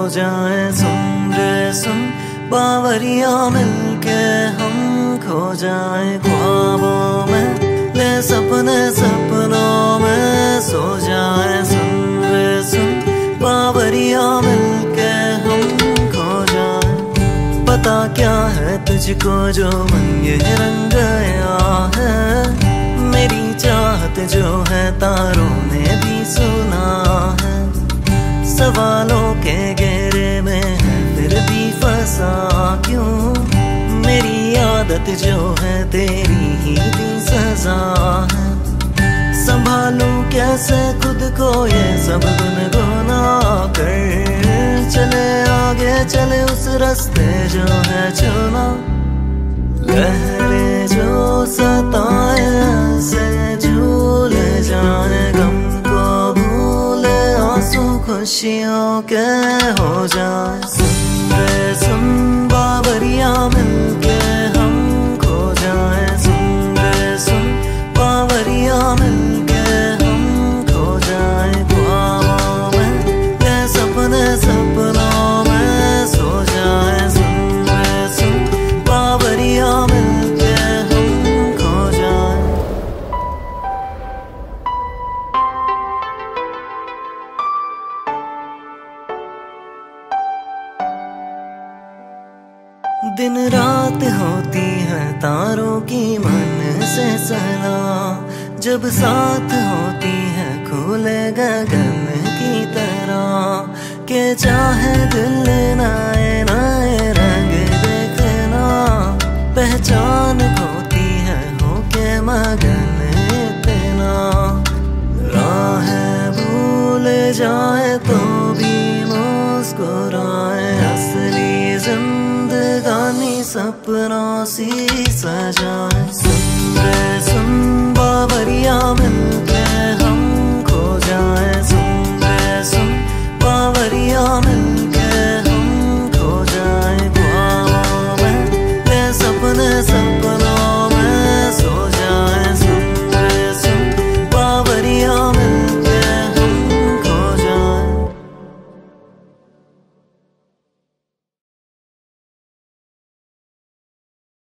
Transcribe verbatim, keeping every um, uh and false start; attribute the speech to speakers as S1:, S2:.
S1: जाए। सुन रे सुन बावरिया मिलके हम खो जाए ख्वाबों में, ले सपने सपनों में सो जाए। सुन रे सुन बावरिया मिलके हम खो जाए। पता क्या है तुझको जो मन ये रंग गया है, मेरी चाहत जो है तारों ने भी सुना है। सवालों के घेरे में है फिर भी फंसा क्यों, मेरी आदत जो है तेरी ही दी सजा है। संभालूं कैसे खुद को ये सब गुनगुना कर, चले आगे चले उस रास्ते जो है चुना। लहरें जो सताए से झूल जाए, गम को भूले आंसू खुशियों के हो जाए। सुन रे सुन बावरिया मिलके हम खो जाए। सुन रे सुन बावरिया मिलके हम खो जाए ख्वाबों में, ये सपने सपनों में सो जाए। सुन रे सुन बावरिया मिलके हम खो जाए। दिन रात होती है तारों की मन से सलाह, जब साथ होती है खुले गगन की तरह। के चाहे दिल नए नए रंग देखना, पहचान खोती है होके मगन इतना। राह भूल जाए तो भी मुस्कुराए, असली जिंदगानी सपनों सी सजाए।